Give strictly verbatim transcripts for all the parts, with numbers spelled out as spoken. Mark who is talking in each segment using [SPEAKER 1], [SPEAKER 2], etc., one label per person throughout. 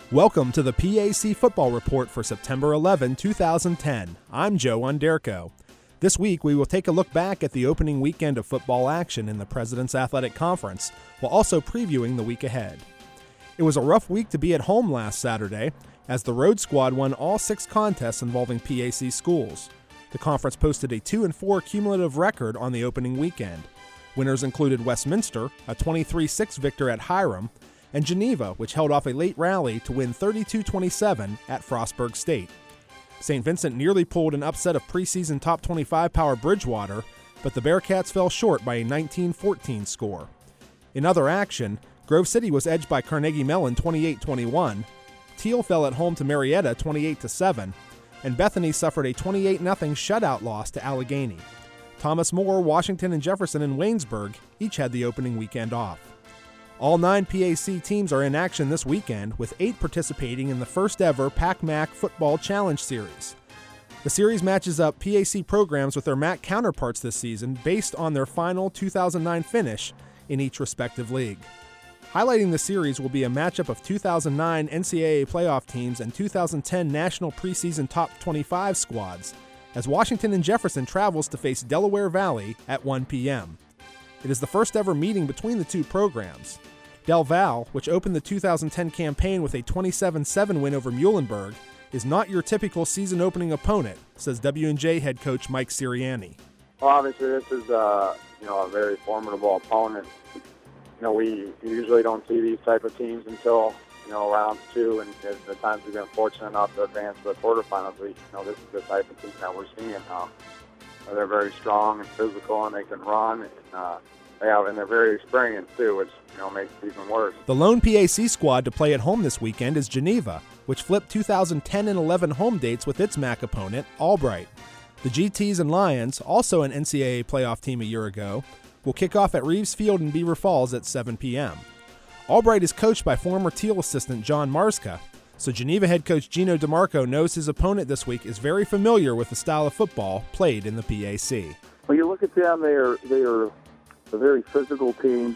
[SPEAKER 1] Welcome to the P A C Football Report for September eleventh, two thousand ten. I'm Joe Underko. This week, we will take a look back at the opening weekend of football action in the President's Athletic Conference, while also previewing the week ahead. It was a rough week to be at home last Saturday, as the road squad won all six contests involving P A C schools. The conference posted a two and four cumulative record on the opening weekend. Winners included Westminster, a twenty-three six victor at Hiram, and Geneva, which held off a late rally to win thirty-two twenty-seven at Frostburg State. Saint Vincent nearly pulled an upset of preseason top twenty-five power Bridgewater, but the Bearcats fell short by a nineteen fourteen score. In other action, Grove City was edged by Carnegie Mellon twenty-eight twenty-one, Teal fell at home to Marietta twenty-eight to seven, and Bethany suffered a twenty-eight nothing shutout loss to Allegheny. Thomas More, Washington, and Jefferson and Waynesburg each had the opening weekend off. All nine P A C teams are in action this weekend, with eight participating in the first ever Pac M A C Football Challenge Series. The series matches up P A C programs with their M A C counterparts this season based on their final two thousand nine finish in each respective league. Highlighting the series will be a matchup of two thousand nine N C double A playoff teams and two thousand ten National Preseason Top twenty-five squads, as Washington and Jefferson travels to face Delaware Valley at one p.m. It is the first ever meeting between the two programs. Del Val, which opened the two thousand ten campaign with a twenty-seven seven win over Muhlenberg, is not your typical season-opening opponent, says W and J head coach Mike Sirianni.
[SPEAKER 2] Well, obviously, this is uh, you know a very formidable opponent. You know, we usually don't see these type of teams until you know round two, and the times we've been fortunate enough to advance to the quarterfinals. We, you know, this is the type of team that we're seeing now. They're very strong and physical, and they can run. And, uh, they have, and they're very experienced too, which you know makes it even worse.
[SPEAKER 1] The lone P A C squad to play at home this weekend is Geneva, which flipped two thousand ten and eleven home dates with its M A C opponent, Albright. The G Ts and Lions, also an N C double A playoff team a year ago, will kick off at Reeves Field in Beaver Falls at seven p.m. Albright is coached by former Teal assistant John Marska, so Geneva head coach Gino DeMarco knows his opponent this week is very familiar with the style of football played in the P A C.
[SPEAKER 3] When you look at them, they are they are a very physical team.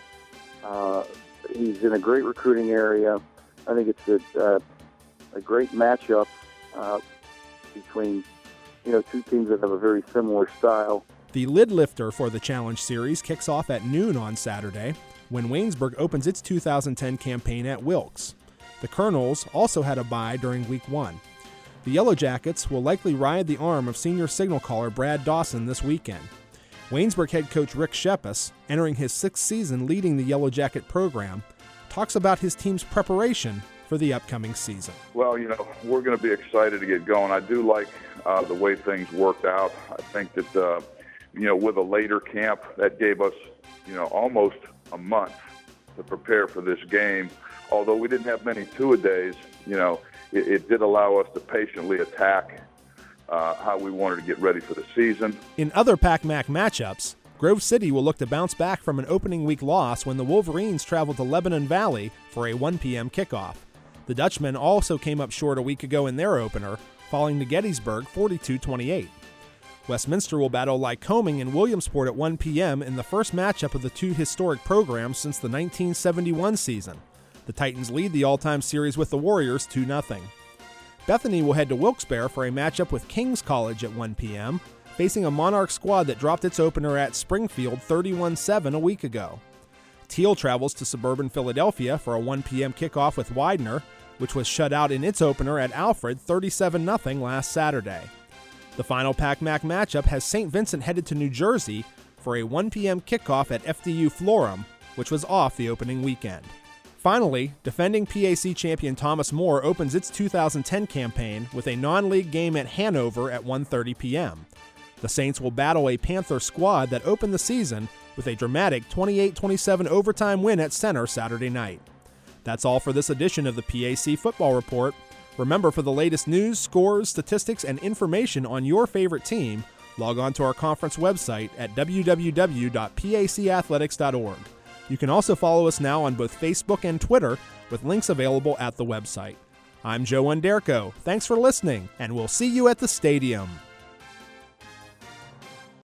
[SPEAKER 3] Uh, he's in a great recruiting area. I think it's a, uh, a great matchup uh, between you know two teams that have a very similar style.
[SPEAKER 1] The lid lifter for the Challenge Series kicks off at noon on Saturday, when Waynesburg opens its two thousand ten campaign at Wilkes. The Colonels also had a bye during week one. The Yellow Jackets will likely ride the arm of senior signal caller Brad Dawson this weekend. Waynesburg head coach Rick Shepis, entering his sixth season leading the Yellow Jacket program, talks about his team's preparation for the upcoming season.
[SPEAKER 4] Well, you know, we're going to be excited to get going. I do like uh, the way things worked out. I think that, uh, you know, with a later camp, that gave us, you know, almost a month to prepare for this game. Although we didn't have many two-a-days, you know, it, it did allow us to patiently attack uh, how we wanted to get ready for the season.
[SPEAKER 1] In other Pac M A C matchups, Grove City will look to bounce back from an opening week loss when the Wolverines travel to Lebanon Valley for a one p.m. kickoff. The Dutchmen also came up short a week ago in their opener, falling to Gettysburg forty-two twenty-eight. Westminster will battle Lycoming in Williamsport at one p.m. in the first matchup of the two historic programs since the nineteen seventy-one season. The Titans lead the all-time series with the Warriors two nothing. Bethany will head to Wilkes-Barre for a matchup with King's College at one p.m., facing a Monarch squad that dropped its opener at Springfield thirty-one seven a week ago. Teal travels to suburban Philadelphia for a one p.m. kickoff with Widener, which was shut out in its opener at Alfred thirty-seven nothing last Saturday. The final Pac M A C matchup has Saint Vincent headed to New Jersey for a one p.m. kickoff at F D U Florham, which was off the opening weekend. Finally, defending P A C champion Thomas More opens its two thousand ten campaign with a non-league game at Hanover at one thirty p.m. The Saints will battle a Panther squad that opened the season with a dramatic twenty-eight twenty-seven overtime win at center Saturday night. That's all for this edition of the P A C Football Report. Remember, for the latest news, scores, statistics, and information on your favorite team, log on to our conference website at w w w dot p a c athletics dot org. You can also follow us now on both Facebook and Twitter, with links available at the website. I'm Joe Underko. Thanks for listening, and we'll see you at the stadium.